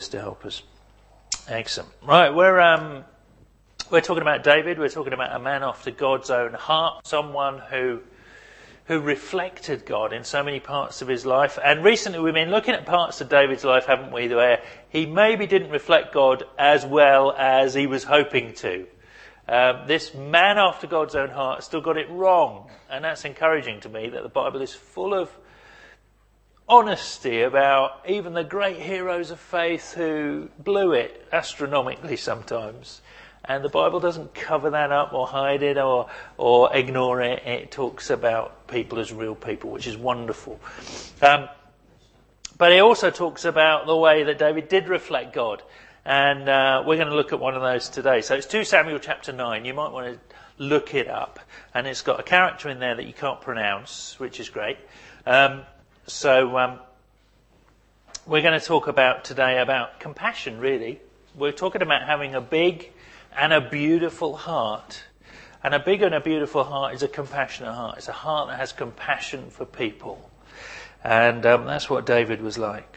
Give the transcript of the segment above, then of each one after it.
to help us. Excellent. Right, we're talking about David. We're talking about a man after God's own heart, someone who reflected God in so many parts of his life. And recently we've been looking at parts of David's life, haven't we, where he maybe didn't reflect God as well as he was hoping to. This man after God's own heart still got it wrong. And that's encouraging to me, that the Bible is full of honesty about even the great heroes of faith who blew it astronomically sometimes. And the Bible doesn't cover that up or hide it or ignore it. It talks about people as real people, which is wonderful. But it also talks about the way that David did reflect God. And we're going to look at one of those today. So it's 2 Samuel chapter 9. You might want to look it up. And it's got a character in there that you can't pronounce, which is great. So we're going to talk today about compassion, really. We're talking about having a big and a beautiful heart. And a big and a beautiful heart is a compassionate heart. It's a heart that has compassion for people. And that's what David was like.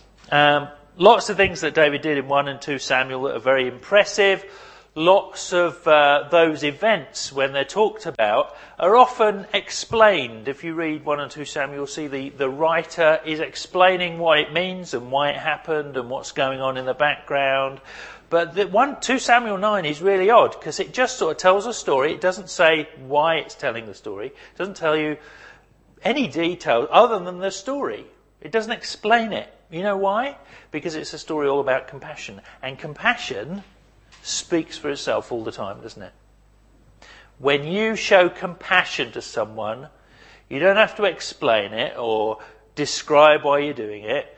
Lots of things that David did in 1 and 2 Samuel that are very impressive. Lots of those events, when they're talked about, are often explained. If you read 1 and 2 Samuel, you'll see the writer is explaining what it means and why it happened and what's going on in the background. But 2 Samuel 9 is really odd, because it just sort of tells a story. It doesn't say why it's telling the story. It doesn't tell you any detail other than the story. It doesn't explain it. You know why? Because it's a story all about compassion. And compassion speaks for itself all the time, doesn't it? When you show compassion to someone, you don't have to explain it or describe why you're doing it.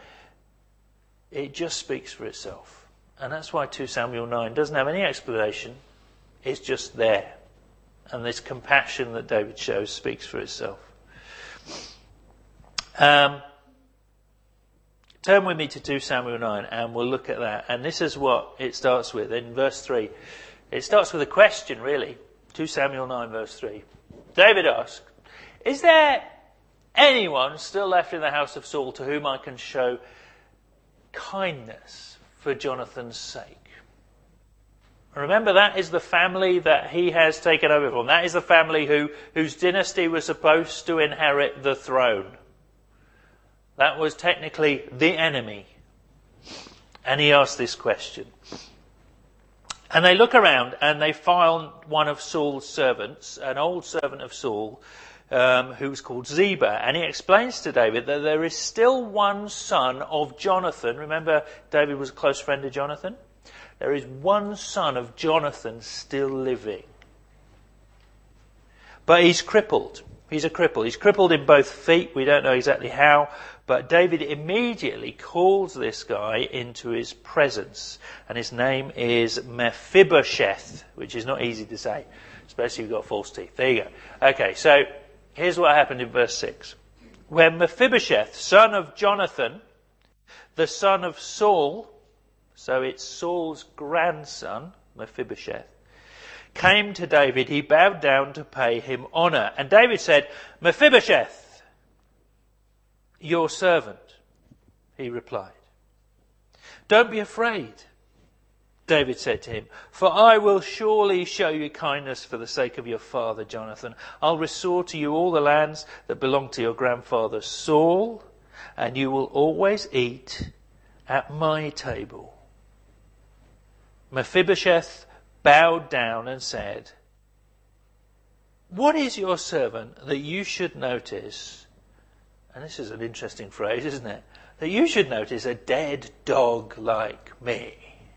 It just speaks for itself. And that's why 2 Samuel 9 doesn't have any explanation. It's just there. And this compassion that David shows speaks for itself. Turn with me to 2 Samuel 9 and we'll look at that. And this is what it starts with in verse 3. It starts with a question, really. 2 Samuel 9 verse 3. David asked, "Is there anyone still left in the house of Saul to whom I can show kindness for Jonathan's sake?" Remember, that is the family that he has taken over from. That is the family whose dynasty was supposed to inherit the throne. That was technically the enemy. And he asked this question. And they look around and they find one of Saul's servants, an old servant of Saul, who's called Ziba. And he explains to David that there is still one son of Jonathan. Remember, David was a close friend of Jonathan? There is one son of Jonathan still living. But he's crippled. He's a cripple. He's crippled in both feet. We don't know exactly how. But David immediately calls this guy into his presence. And his name is Mephibosheth, which is not easy to say, especially if you've got false teeth. There you go. Okay, so here's what happened in verse 6. When Mephibosheth, son of Jonathan, the son of Saul, so it's Saul's grandson, Mephibosheth, came to David, he bowed down to pay him honour. And David said, "Mephibosheth, your servant," he replied. "Don't be afraid," David said to him, "for I will surely show you kindness for the sake of your father Jonathan. I'll restore to you all the lands that belonged to your grandfather Saul, and you will always eat at my table." Mephibosheth bowed down and said, "What is your servant that you should notice?" And this is an interesting phrase, isn't it? That you should notice a dead dog like me.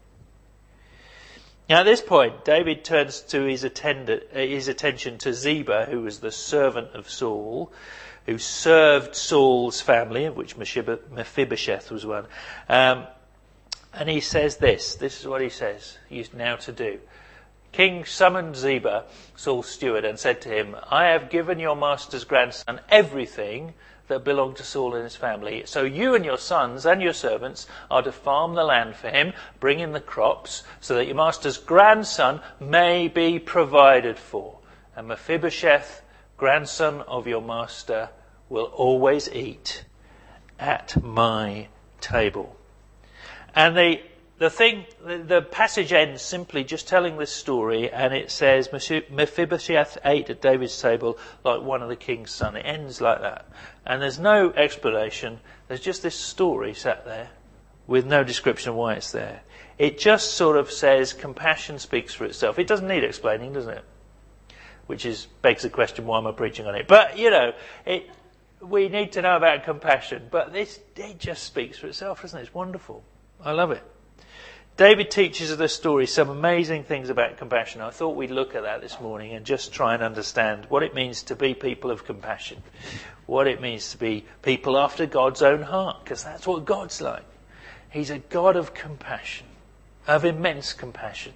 Now at this point, David turns to his attention to Ziba, who was the servant of Saul, who served Saul's family, of which Mephibosheth was one. And he says this is what he says he's now to do. King summoned Ziba, Saul's steward, and said to him, "I have given your master's grandson everything that belonged to Saul and his family. So you and your sons and your servants are to farm the land for him, bring in the crops, so that your master's grandson may be provided for. And Mephibosheth, grandson of your master, will always eat at my table." And the passage ends simply just telling this story, and it says, Mephibosheth ate at David's table like one of the king's sons. It ends like that. And there's no explanation. There's just this story sat there with no description of why it's there. It just sort of says compassion speaks for itself. It doesn't need explaining, doesn't it? Which begs the question, why am I preaching on it? But, we need to know about compassion. But it just speaks for itself, doesn't it? It's wonderful. I love it. David teaches us the story some amazing things about compassion. I thought we'd look at that this morning and just try and understand what it means to be people of compassion. What it means to be people after God's own heart. Because that's what God's like. He's a God of compassion. Of immense compassion.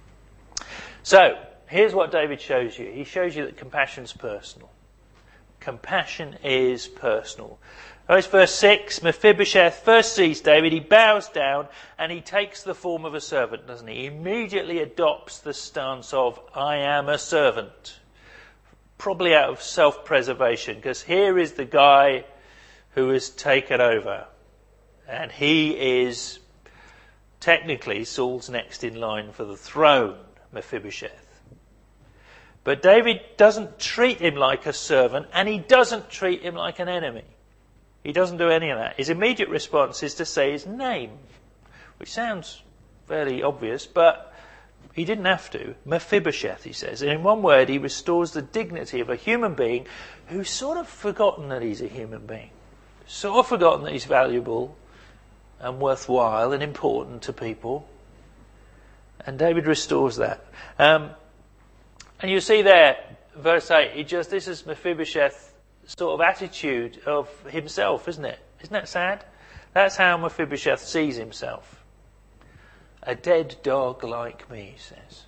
So, here's what David shows you. He shows you that compassion's personal. Compassion is personal. Notice verse 6, Mephibosheth first sees David, he bows down and he takes the form of a servant, doesn't he? He immediately adopts the stance of, I am a servant. Probably out of self-preservation, because here is the guy who has taken over. And he is technically Saul's next in line for the throne, Mephibosheth. But David doesn't treat him like a servant, and he doesn't treat him like an enemy. He doesn't do any of that. His immediate response is to say his name, which sounds fairly obvious, but he didn't have to. Mephibosheth, he says. And in one word, he restores the dignity of a human being who's sort of forgotten that he's a human being. Sort of forgotten that he's valuable and worthwhile and important to people. And David restores that. And you see there, verse 8, this is Mephibosheth's sort of attitude of himself, isn't it? Isn't that sad? That's how Mephibosheth sees himself. A dead dog like me, he says.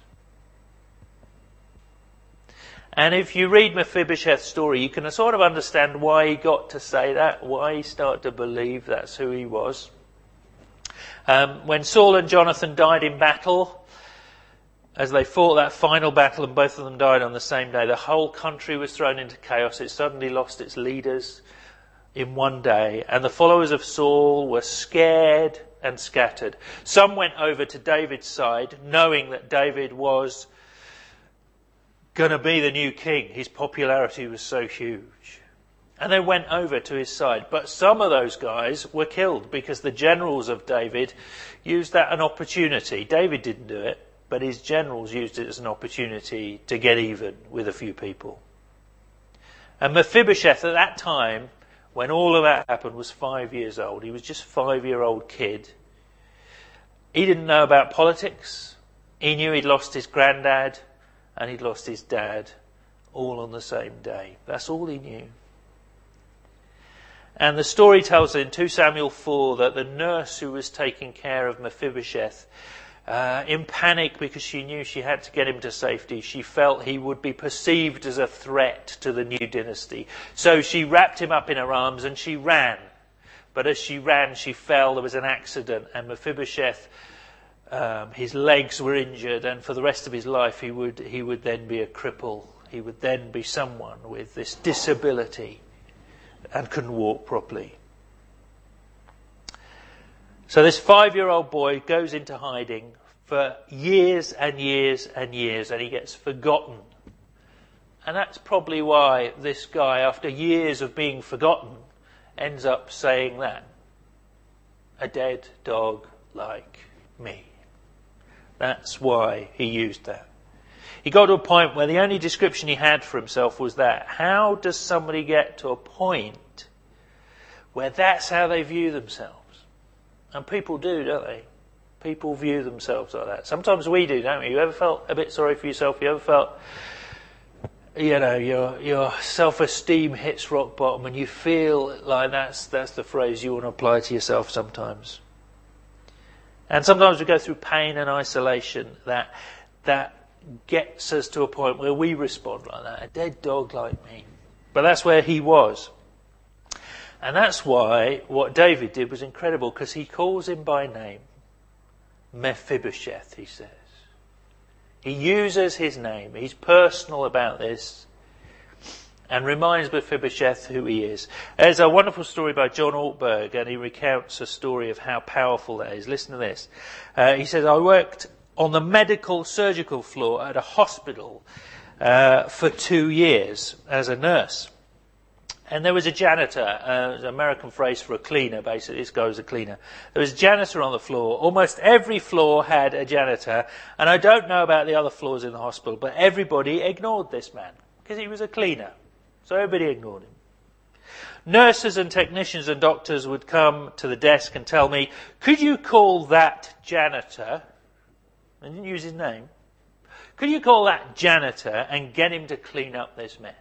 And if you read Mephibosheth's story, you can sort of understand why he got to say that, why he started to believe that's who he was. When Saul and Jonathan died in battle, as they fought that final battle and both of them died on the same day, the whole country was thrown into chaos. It suddenly lost its leaders in one day. And the followers of Saul were scared and scattered. Some went over to David's side, knowing that David was going to be the new king. His popularity was so huge. And they went over to his side. But some of those guys were killed because the generals of David used that as an opportunity. David didn't do it. But his generals used it as an opportunity to get even with a few people. And Mephibosheth at that time, when all of that happened, was 5 years old. He was just a 5-year-old kid. He didn't know about politics. He knew he'd lost his granddad and he'd lost his dad all on the same day. That's all he knew. And the story tells in 2 Samuel 4 that the nurse who was taking care of Mephibosheth, in panic because she knew she had to get him to safety, she felt he would be perceived as a threat to the new dynasty. So she wrapped him up in her arms and she ran. But as she ran, she fell. There was an accident, and Mephibosheth, his legs were injured, and for the rest of his life he would then be a cripple. He would then be someone with this disability and couldn't walk properly. So this 5-year-old boy goes into hiding for years and years and years, and he gets forgotten. And that's probably why this guy, after years of being forgotten, ends up saying that. A dead dog like me. That's why he used that. He got to a point where the only description he had for himself was that. How does somebody get to a point where that's how they view themselves? And people do, don't they? People view themselves like that. Sometimes we do, don't we? You ever felt a bit sorry for yourself? You ever felt, your self-esteem hits rock bottom and you feel like that's the phrase you want to apply to yourself sometimes. And sometimes we go through pain and isolation that gets us to a point where we respond like that. A dead dog like me. But that's where he was. And that's why what David did was incredible, because he calls him by name. Mephibosheth, he says. He uses his name. He's personal about this. and reminds Mephibosheth who he is. There's a wonderful story by John Ortberg, and he recounts a story of how powerful that is. Listen to this. He says, I worked on the medical surgical floor at a hospital for 2 years as a nurse. And there was a janitor, an American phrase for a cleaner, basically. This guy was a cleaner. There was a janitor on the floor. Almost every floor had a janitor. And I don't know about the other floors in the hospital, but everybody ignored this man because he was a cleaner. So everybody ignored him. Nurses and technicians and doctors would come to the desk and tell me, could you call that janitor, I didn't use his name, could you call that janitor and get him to clean up this mess?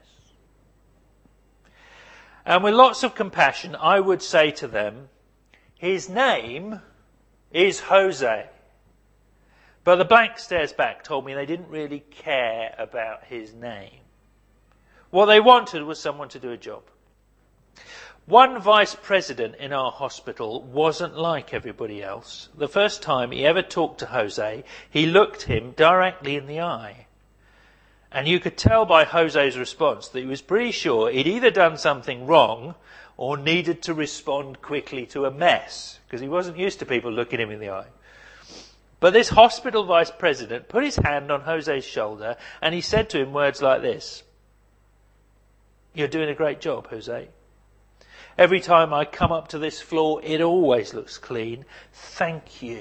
And with lots of compassion, I would say to them, his name is Jose. But the blank stares back told me they didn't really care about his name. What they wanted was someone to do a job. One vice president in our hospital wasn't like everybody else. The first time he ever talked to Jose, he looked him directly in the eye. And you could tell by Jose's response that he was pretty sure he'd either done something wrong or needed to respond quickly to a mess, because he wasn't used to people looking him in the eye. But this hospital vice president put his hand on Jose's shoulder and he said to him words like this, you're doing a great job, Jose. Every time I come up to this floor, it always looks clean. Thank you.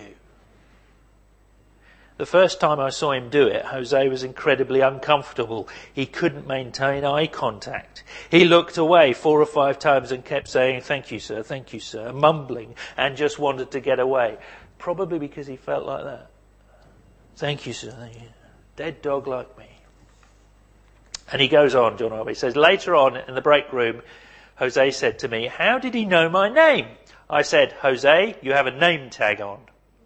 The first time I saw him do it, Jose was incredibly uncomfortable. He couldn't maintain eye contact. He looked away 4 or 5 times and kept saying, thank you, sir, mumbling, and just wanted to get away. Probably because he felt like that. Thank you, sir, thank you. Dead dog like me. And he goes on, John Ortberg. He says, later on in the break room, Jose said to me, how did he know my name? I said, Jose, you have a name tag on.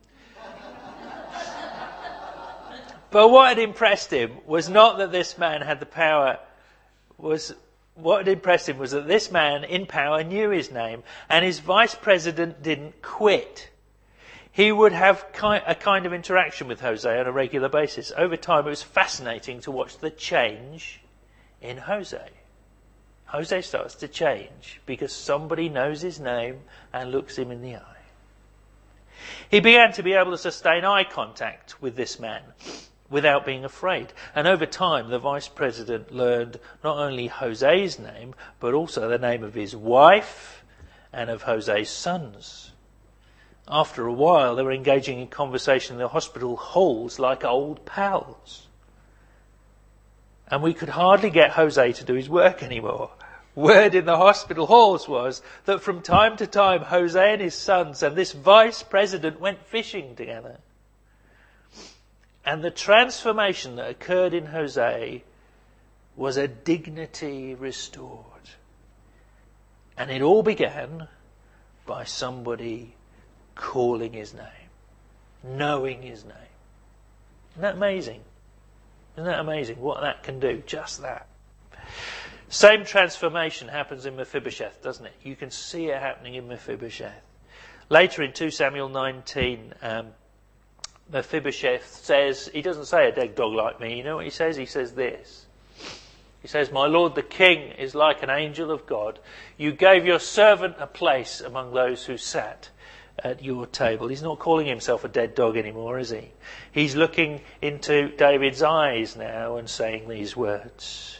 But what had impressed him was not that this man had the power, what had impressed him was that this man in power knew his name, and his vice president didn't quit. He would have a kind of interaction with Jose on a regular basis. Over time, it was fascinating to watch the change in Jose. Jose starts to change because somebody knows his name and looks him in the eye. He began to be able to sustain eye contact with this man without being afraid. And over time, the vice president learned not only Jose's name, but also the name of his wife and of Jose's sons. After a while, they were engaging in conversation in the hospital halls like old pals. And we could hardly get Jose to do his work anymore. Word in the hospital halls was that from time to time, Jose and his sons and this vice president went fishing together. And the transformation that occurred in Jose was a dignity restored. And it all began by somebody calling his name, knowing his name. Isn't that amazing? Isn't that amazing what that can do? Just that. Same transformation happens in Mephibosheth, doesn't it? You can see it happening in Mephibosheth. Later in 2 Samuel 19, Mephibosheth says, he doesn't say a dead dog like me. You know what he says? He says this. He says, my lord the king is like an angel of God. You gave your servant a place among those who sat at your table. He's not calling himself a dead dog anymore, is he? He's looking into David's eyes now and saying these words.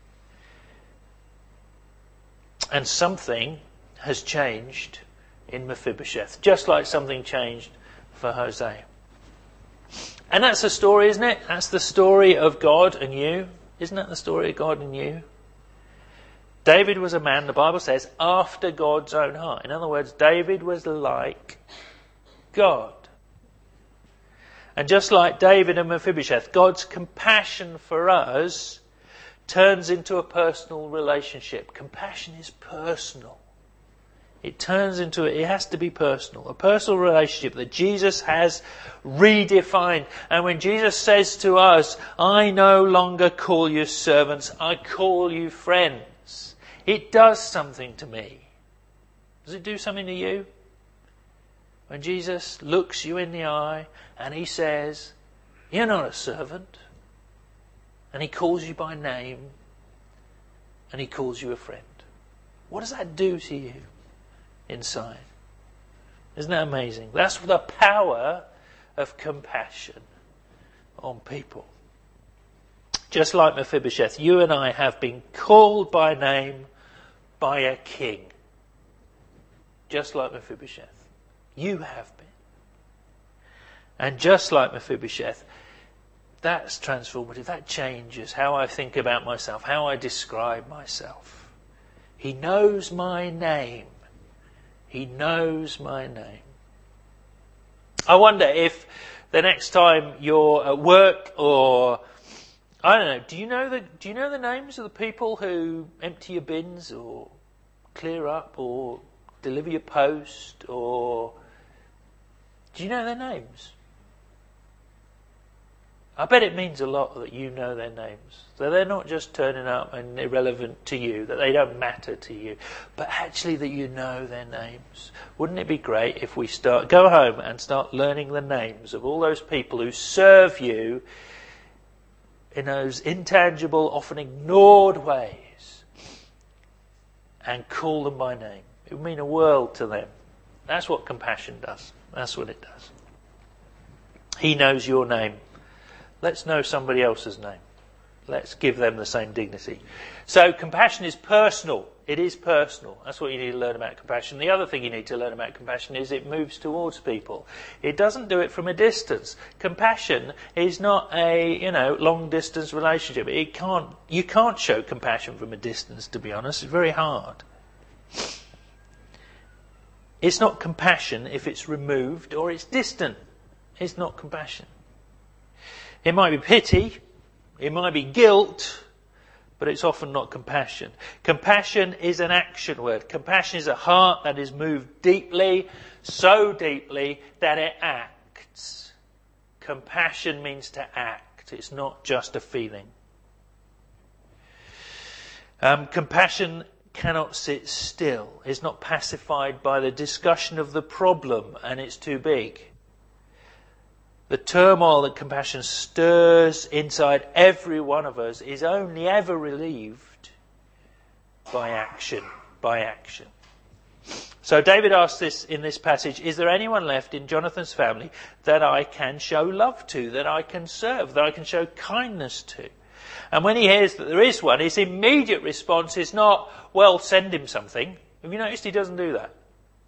And something has changed in Mephibosheth, just like something changed for Jose. And that's the story, isn't it? That's the story of God and you. Isn't that the story of God and you? David was a man, the Bible says, after God's own heart. In other words, David was like God. And just like David and Mephibosheth, God's compassion for us turns into a personal relationship. Compassion is personal. It has to be personal. A personal relationship that Jesus has redefined. And when Jesus says to us, I no longer call you servants, I call you friends, it does something to me. Does it do something to you? When Jesus looks you in the eye and he says, you're not a servant, and he calls you by name, and he calls you a friend. What does that do to you inside? Isn't that amazing? That's the power of compassion on people. Just like Mephibosheth, you and I have been called by name by a king. Just like Mephibosheth. You have been. And just like Mephibosheth, that's transformative. That changes how I think about myself, how I describe myself. He knows my name. He knows my name. I wonder if the next time you're at work or I don't know, do you know the names of the people who empty your bins or clear up or deliver your post, or do you know their names? I bet it means a lot that you know their names. So they're not just turning up and irrelevant to you, that they don't matter to you, but actually that you know their names. Wouldn't it be great if we go home and start learning the names of all those people who serve you in those intangible, often ignored ways, and call them by name? It would mean a world to them. That's what compassion does. That's what it does. He knows your name. Let's know somebody else's name. Let's give them the same dignity. So compassion is personal. It is personal. That's what you need to learn about compassion. The other thing you need to learn about compassion is it moves towards people. It doesn't do it from a distance. Compassion is not a, long distance relationship. You can't show compassion from a distance, to be honest. It's very hard. It's not compassion if it's removed or it's distant. It's not compassion. It might be pity, it might be guilt, but it's often not compassion. Compassion is an action word. Compassion is a heart that is moved deeply, so deeply that it acts. Compassion means to act. It's not just a feeling. Compassion cannot sit still. It's not pacified by the discussion of the problem and it's too big. The turmoil that compassion stirs inside every one of us is only ever relieved by action. So David asks this in this passage, is there anyone left in Jonathan's family that I can show love to, that I can serve, that I can show kindness to? And when he hears that there is one, his immediate response is not, well, send him something. Have you noticed he doesn't do that?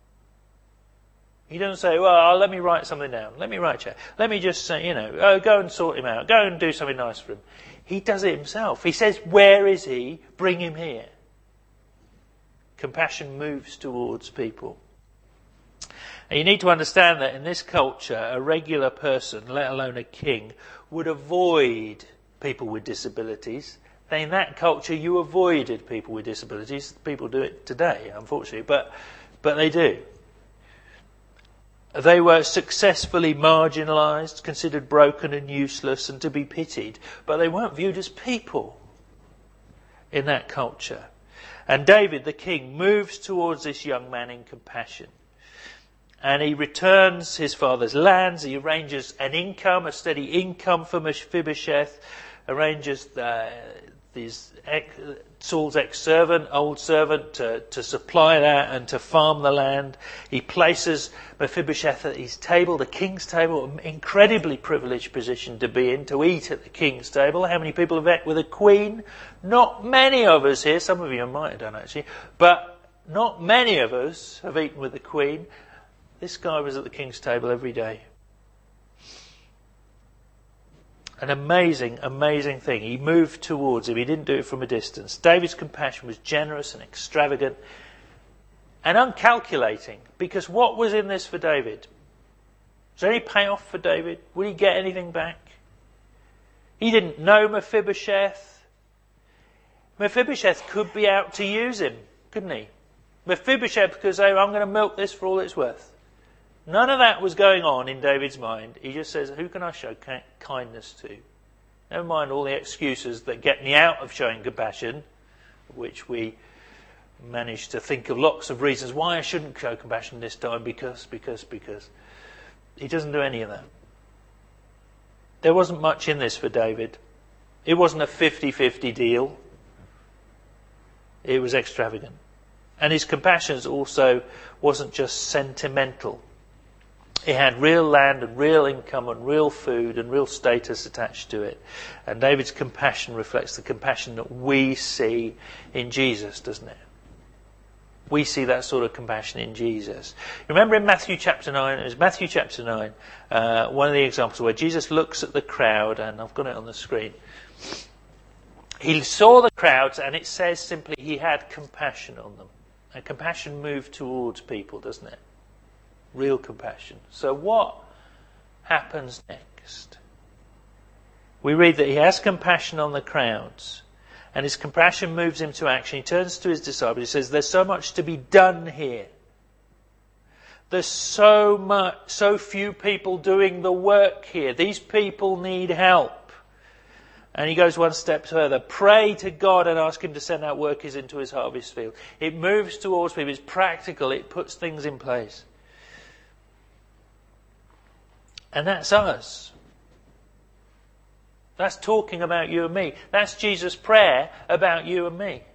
He doesn't say, well, let me write something down. Let me write you. Let me just say, go and sort him out. Go and do something nice for him. He does it himself. He says, where is he? Bring him here. Compassion moves towards people. And you need to understand that in this culture, a regular person, let alone a king, would avoid people with disabilities. In that culture, you avoided people with disabilities. People do it today, unfortunately, but they do. They were successfully marginalised, considered broken and useless and to be pitied, but they weren't viewed as people in that culture. And David, the king, moves towards this young man in compassion. And he returns his father's lands, he arranges an income, a steady income for Mephibosheth, arranges Saul's ex-servant, old servant, to supply that and to farm the land. He places Mephibosheth at his table, the king's table, an incredibly privileged position to be in, to eat at the king's table. How many people have ate with a queen? Not many of us here. Some of you might have done actually, but not many of us have eaten with the queen. This guy was at the king's table every day. An amazing, amazing thing. He moved towards him. He didn't do it from a distance. David's compassion was generous and extravagant and uncalculating, because what was in this for David? Was there any payoff for David? Would he get anything back? He didn't know Mephibosheth. Mephibosheth could be out to use him, couldn't he? Mephibosheth could say, I'm going to milk this for all it's worth. None of that was going on in David's mind. He just says, who can I show kindness to? Never mind all the excuses that get me out of showing compassion, which we manage to think of lots of reasons why I shouldn't show compassion this time, because. He doesn't do any of that. There wasn't much in this for David. It wasn't a 50-50 deal. It was extravagant. And his compassion also wasn't just sentimental. It had real land and real income and real food and real status attached to it. And David's compassion reflects the compassion that we see in Jesus, doesn't it? We see that sort of compassion in Jesus. Remember in Matthew chapter 9, it was Matthew chapter 9, one of the examples where Jesus looks at the crowd, and I've got it on the screen. He saw the crowds, and it says simply he had compassion on them. And compassion moved towards people, doesn't it? Real compassion. So what happens next? We read that he has compassion on the crowds, and his compassion moves him to action. He turns to his disciples. He says, there's so much to be done here. There's so few people doing the work here. These people need help. And he goes one step further. Pray to God and ask him to send out workers into his harvest field. It moves towards people. It's practical. It puts things in place. And that's us. That's talking about you and me. That's Jesus' prayer about you and me.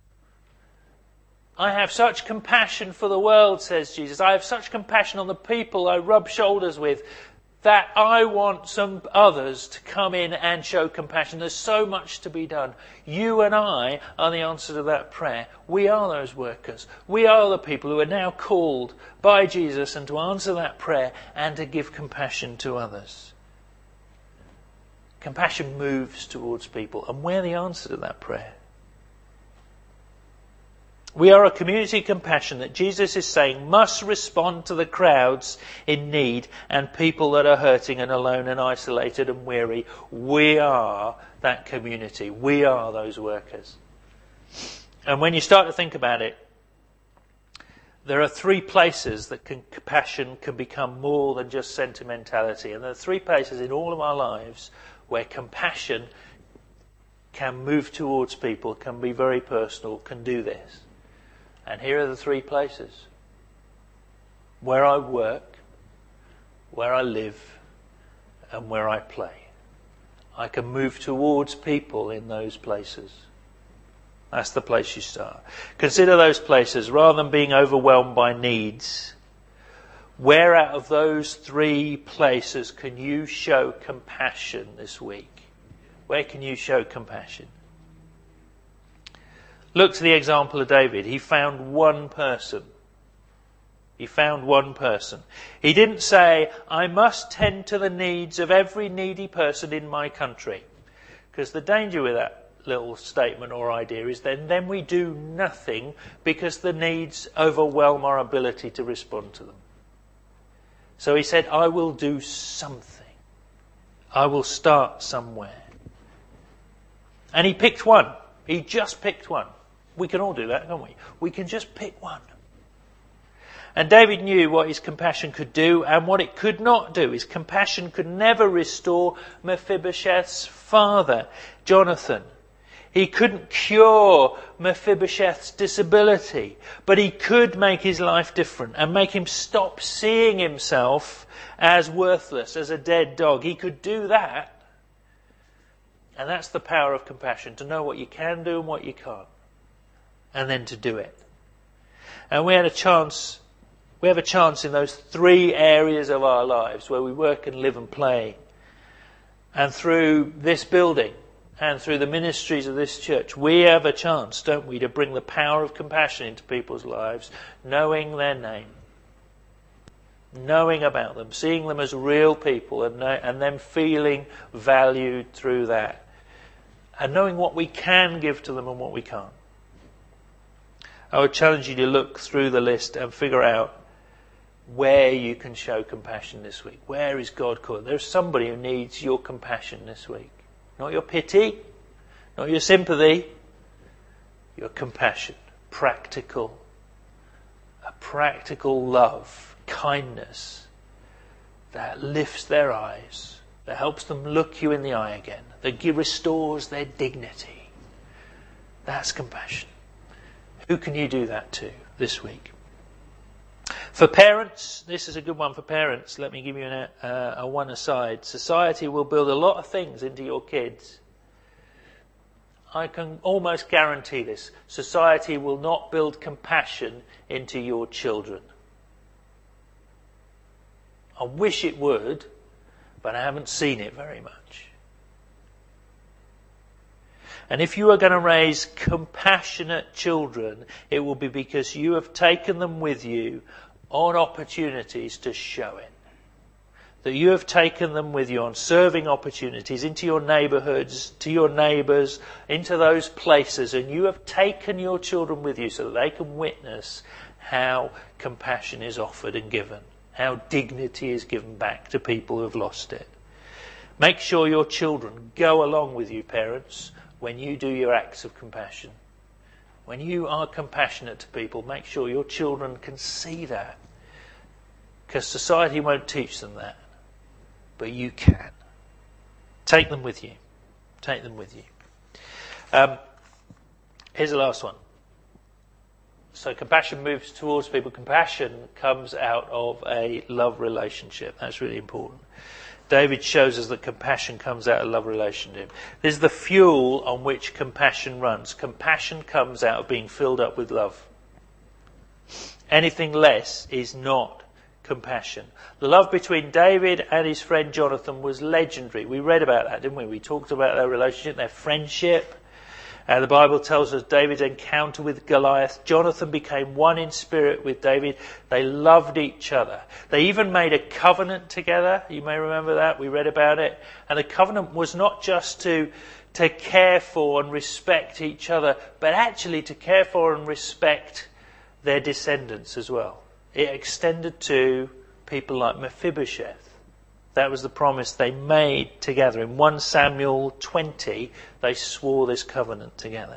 I have such compassion for the world, says Jesus. I have such compassion on the people I rub shoulders with that I want some others to come in and show compassion. There's so much to be done. You and I are the answer to that prayer. We are those workers. We are the people who are now called by Jesus and to answer that prayer and to give compassion to others. Compassion moves towards people, and we're the answer to that prayer. We are a community of compassion that Jesus is saying must respond to the crowds in need and people that are hurting and alone and isolated and weary. We are that community. We are those workers. And when you start to think about it, there are three places that compassion can become more than just sentimentality. And there are three places in all of our lives where compassion can move towards people, can be very personal, can do this. And here are the three places. Where I work, where I live, and where I play. I can move towards people in those places. That's the place you start. Consider those places rather than being overwhelmed by needs. Where out of those three places can you show compassion this week? Where can you show compassion? Look to the example of David. He found one person. He found one person. He didn't say, I must tend to the needs of every needy person in my country. Because the danger with that little statement or idea is then we do nothing because the needs overwhelm our ability to respond to them. So he said, I will do something. I will start somewhere. And he picked one. He just picked one. We can all do that, can't we? We can just pick one. And David knew what his compassion could do and what it could not do. His compassion could never restore Mephibosheth's father, Jonathan. He couldn't cure Mephibosheth's disability, but he could make his life different and make him stop seeing himself as worthless, as a dead dog. He could do that. And that's the power of compassion, to know what you can do and what you can't, and then to do it. And we have a chance in those three areas of our lives where we work and live and play. And through this building, and through the ministries of this church, we have a chance, don't we, to bring the power of compassion into people's lives, knowing their name, knowing about them, seeing them as real people, and them feeling valued through that, and knowing what we can give to them and what we can't. I would challenge you to look through the list and figure out where you can show compassion this week. Where is God calling? There's somebody who needs your compassion this week. Not your pity, not your sympathy, your compassion. Practical. A practical love, kindness that lifts their eyes, that helps them look you in the eye again, that restores their dignity. That's compassion. Who can you do that to this week? For parents, this is a good one for parents. Let me give you a one aside. Society will build a lot of things into your kids. I can almost guarantee this. Society will not build compassion into your children. I wish it would, but I haven't seen it very much. And if you are going to raise compassionate children, it will be because you have taken them with you on opportunities to show it. That you have taken them with you on serving opportunities into your neighbourhoods, to your neighbours, into those places, and you have taken your children with you so that they can witness how compassion is offered and given, how dignity is given back to people who have lost it. Make sure your children go along with you, parents, when you do your acts of compassion. When you are compassionate to people, make sure your children can see that. Because society won't teach them that. But you can. Take them with you. Take them with you. Here's the last one. So compassion moves towards people. Compassion comes out of a love relationship. That's really important. David shows us that compassion comes out of a love relationship. This is the fuel on which compassion runs. Compassion comes out of being filled up with love. Anything less is not compassion. The love between David and his friend Jonathan was legendary. We read about that, didn't we? We talked about their relationship, their friendship. The Bible tells us David's encounter with Goliath. Jonathan became one in spirit with David. They loved each other. They even made a covenant together. You may remember that. We read about it. And the covenant was not just to care for and respect each other, but actually to care for and respect their descendants as well. It extended to people like Mephibosheth. That was the promise they made together. In 1 Samuel 20, they swore this covenant together.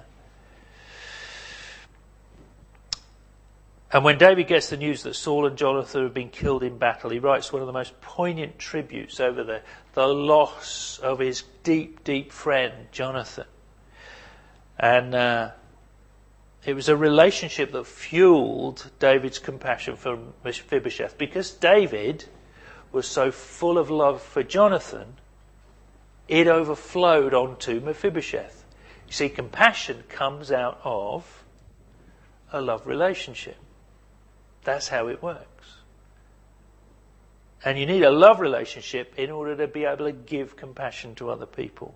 And when David gets the news that Saul and Jonathan have been killed in battle, he writes one of the most poignant tributes over the loss of his deep, deep friend, Jonathan. And it was a relationship that fueled David's compassion for Mephibosheth, because David was so full of love for Jonathan, it overflowed onto Mephibosheth. You see, compassion comes out of a love relationship. That's how it works. And you need a love relationship in order to be able to give compassion to other people.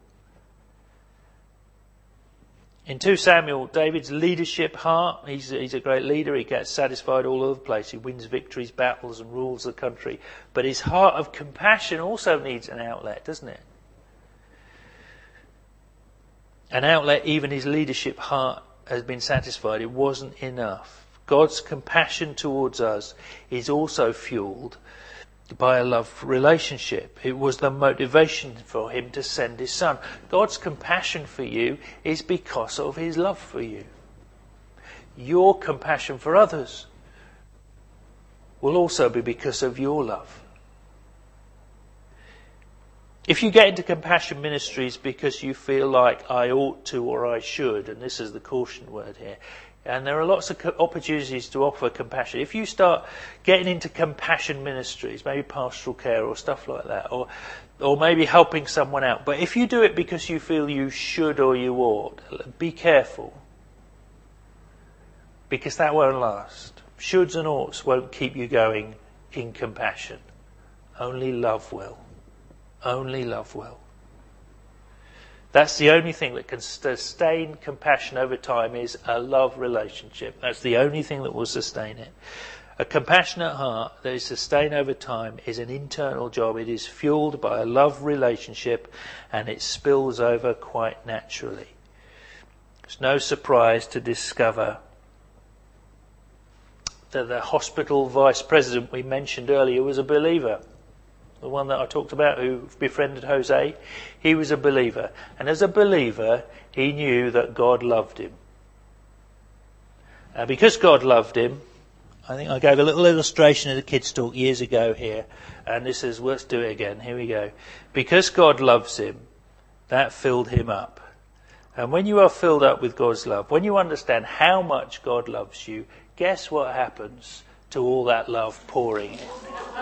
In 2 Samuel, David's leadership heart, he's a great leader, he gets satisfied all over the place, he wins victories, battles and rules the country. But his heart of compassion also needs an outlet, doesn't it? An outlet, even his leadership heart has been satisfied. It wasn't enough. God's compassion towards us is also fueled by a love relationship. It was the motivation for him to send his son. God's compassion for you is because of his love for you. Your compassion for others will also be because of your love. If you get into compassion ministries because you feel like I ought to or I should, and this is the caution word here, and there are lots of opportunities to offer compassion. If you start getting into compassion ministries, maybe pastoral care or stuff like that, or maybe helping someone out, but if you do it because you feel you should or you ought, be careful. Because that won't last. Shoulds and oughts won't keep you going in compassion. Only love will. Only love will. That's the only thing that can sustain compassion over time, is a love relationship. That's the only thing that will sustain it. A compassionate heart that is sustained over time is an internal job. It is fueled by a love relationship, and it spills over quite naturally. It's no surprise to discover that the hospital vice president we mentioned earlier was a believer. The one that I talked about who befriended Jose, he was a believer. And as a believer, he knew that God loved him. And because God loved him, I think I gave a little illustration at a kids' talk years ago here. And this is, let's do it again. Here we go. Because God loves him, that filled him up. And when you are filled up with God's love, when you understand how much God loves you, guess what happens to all that love pouring in?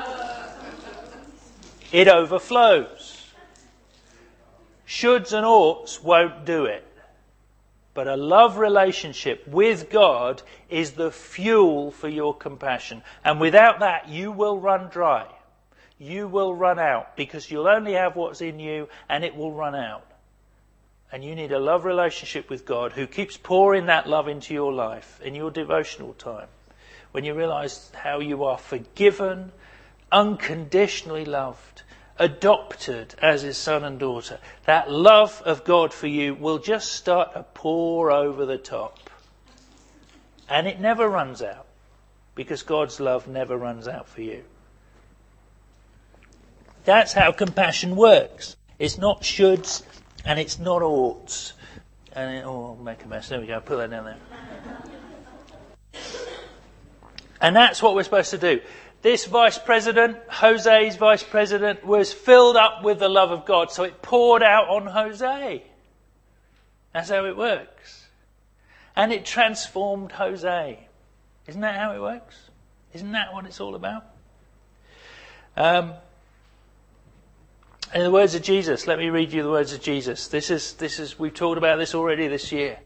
It overflows. Shoulds and oughts won't do it. But a love relationship with God is the fuel for your compassion. And without that, you will run dry. You will run out, because you'll only have what's in you and it will run out. And you need a love relationship with God who keeps pouring that love into your life in your devotional time. When you realise how you are forgiven, unconditionally loved, adopted as his son and daughter, that love of God for you will just start to pour over the top. And it never runs out, because God's love never runs out for you. That's how compassion works. It's not shoulds and it's not oughts. And I'll make a mess. There we go. Put that down there. And that's what we're supposed to do. This vice president, Jose's vice president, was filled up with the love of God, so it poured out on Jose. That's how it works. And it transformed Jose. Isn't that how it works? Isn't that what it's all about? In the words of Jesus, let me read you the words of Jesus. This is we've talked about this already this year.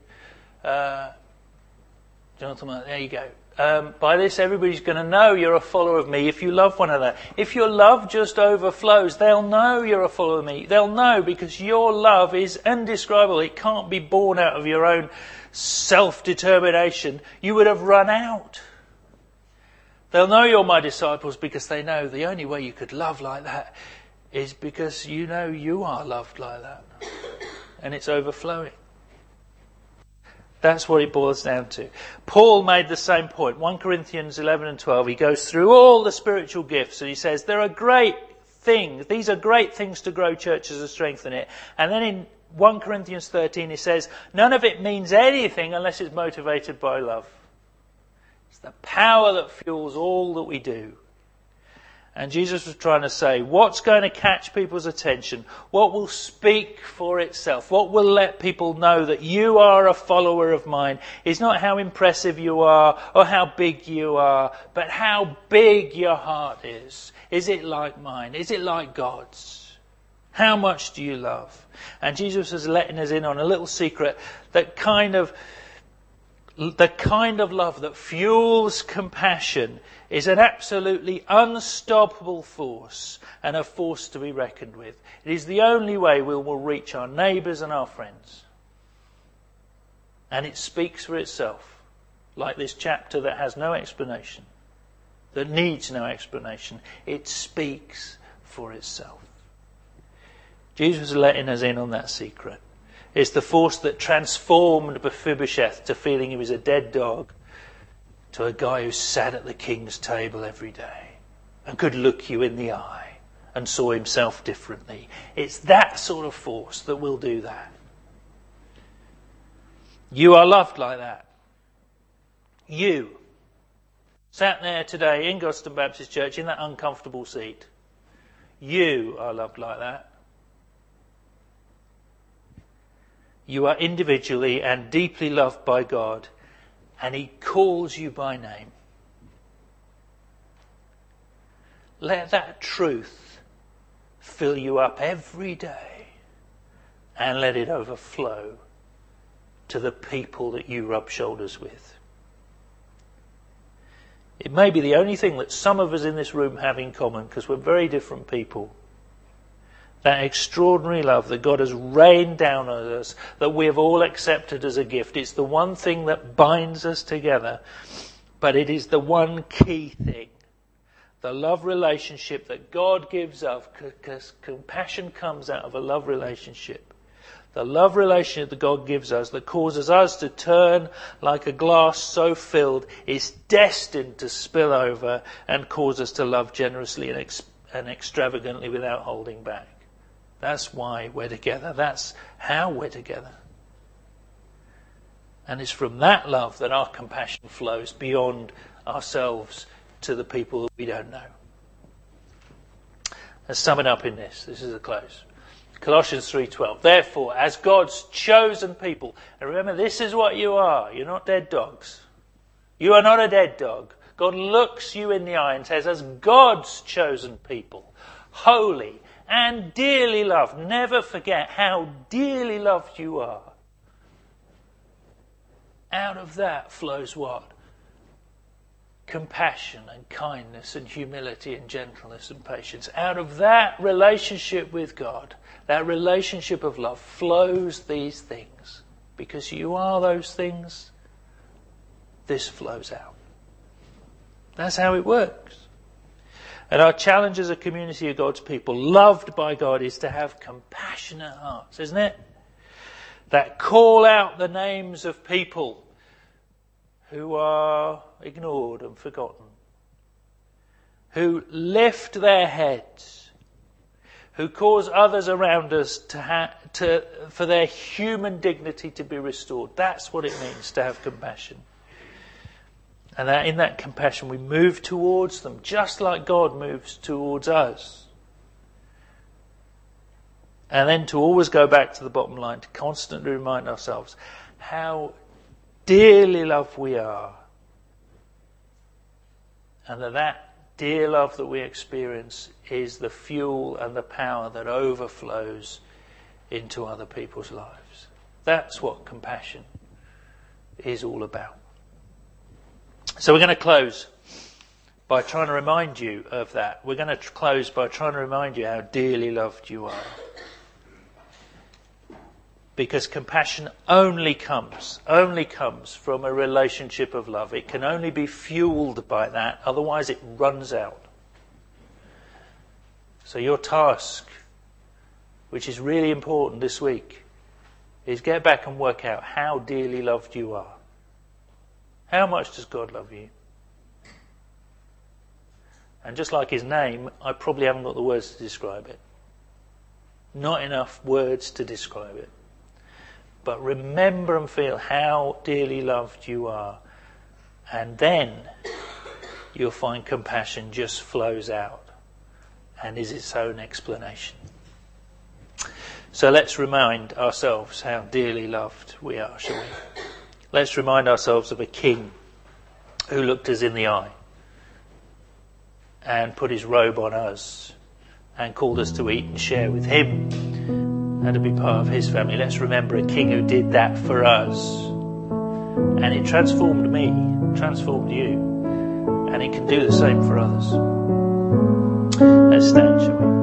Jonathan, there you go. By this, everybody's going to know you're a follower of me if you love one another. If your love just overflows, they'll know you're a follower of me. They'll know, because your love is indescribable. It can't be born out of your own self-determination. You would have run out. They'll know you're my disciples because they know the only way you could love like that is because you know you are loved like that. And it's overflowing. That's what it boils down to. Paul made the same point. 1 Corinthians 11 and 12, he goes through all the spiritual gifts and he says there are great things. These are great things to grow churches and strengthen it. And then in 1 Corinthians 13 he says none of it means anything unless it's motivated by love. It's the power that fuels all that we do. And Jesus was trying to say, what's going to catch people's attention? What will speak for itself? What will let people know that you are a follower of mine is not how impressive you are or how big you are, but how big your heart is. Is it like mine? Is it like God's? How much do you love? And Jesus was letting us in on a little secret, the kind of love that fuels compassion is an absolutely unstoppable force and a force to be reckoned with. It is the only way we will reach our neighbours and our friends. And it speaks for itself, like this chapter that has no explanation, that needs no explanation. It speaks for itself. Jesus is letting us in on that secret. It's the force that transformed Mephibosheth to feeling he was a dead dog to a guy who sat at the king's table every day and could look you in the eye and saw himself differently. It's that sort of force that will do that. You are loved like that. You sat there today in Goston Baptist Church in that uncomfortable seat. You are loved like that. You are individually and deeply loved by God, and He calls you by name. Let that truth fill you up every day and let it overflow to the people that you rub shoulders with. It may be the only thing that some of us in this room have in common, because we're very different people. That extraordinary love that God has rained down on us, that we have all accepted as a gift. It's the one thing that binds us together, but it is the one key thing. The love relationship that God gives us, because compassion comes out of a love relationship. The love relationship that God gives us that causes us to turn like a glass so filled is destined to spill over and cause us to love generously and extravagantly without holding back. That's why we're together. That's how we're together. And it's from that love that our compassion flows beyond ourselves to the people that we don't know. Let's sum it up in this. This is a close. Colossians 3:12. Therefore, as God's chosen people, and remember, this is what you are. You're not dead dogs. You are not a dead dog. God looks you in the eye and says, as God's chosen people, holy and dearly loved. Never forget how dearly loved you are. out of that flows what? Compassion and kindness and humility and gentleness and patience. Out of that relationship with God, that relationship of love, flows these things. Because you are those things, this flows out. That's how it works. And our challenge as a community of God's people, loved by God, is to have compassionate hearts, isn't it? That call out the names of people who are ignored and forgotten, who lift their heads, who cause others around us for their human dignity to be restored. That's what it means to have compassion. And that in that compassion we move towards them, just like God moves towards us. And then to always go back to the bottom line, to constantly remind ourselves how dearly loved we are. And that dear love that we experience is the fuel and the power that overflows into other people's lives. That's what compassion is all about. So we're going to close by trying to remind you of that. We're going to close by trying to remind you how dearly loved you are. Because compassion only comes from a relationship of love. It can only be fueled by that, otherwise it runs out. So your task, which is really important this week, is get back and work out how dearly loved you are. How much does God love you? And just like his name, I probably haven't got the words to describe it. Not enough words to describe it. But remember and feel how dearly loved you are. And then you'll find compassion just flows out and is its own explanation. So let's remind ourselves how dearly loved we are, shall we? Let's remind ourselves of a king who looked us in the eye and put his robe on us and called us to eat and share with him and to be part of his family. Let's remember a king who did that for us. And it transformed me, transformed you, and it can do the same for others. Let's stand, shall we?